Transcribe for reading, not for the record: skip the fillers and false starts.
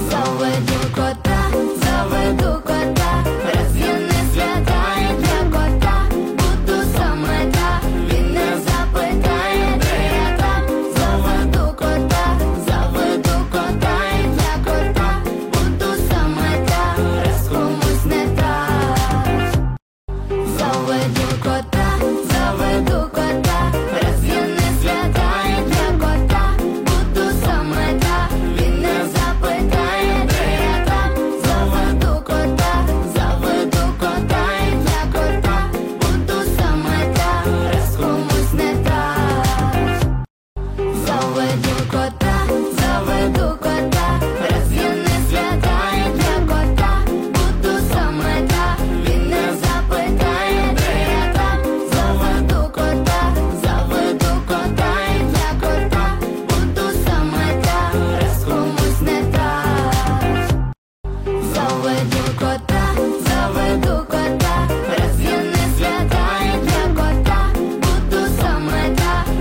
Заведу кота, раз я не свята і для кота буду саме та, він не запитає, де я там. Заведу кота і для кота буду саме та, раз комусь не так. Заведу кота, раз я не свята і для кота буду саме та, він не запитає, де я там. Заведу кота і для кота буду саме та, раз комусь не так. Заведу кота, раз я не свята і для кота буду саме та, він не запитає, де я там. Заведу кота і для кота буду саме та, раз комусь не так. Заведу кота,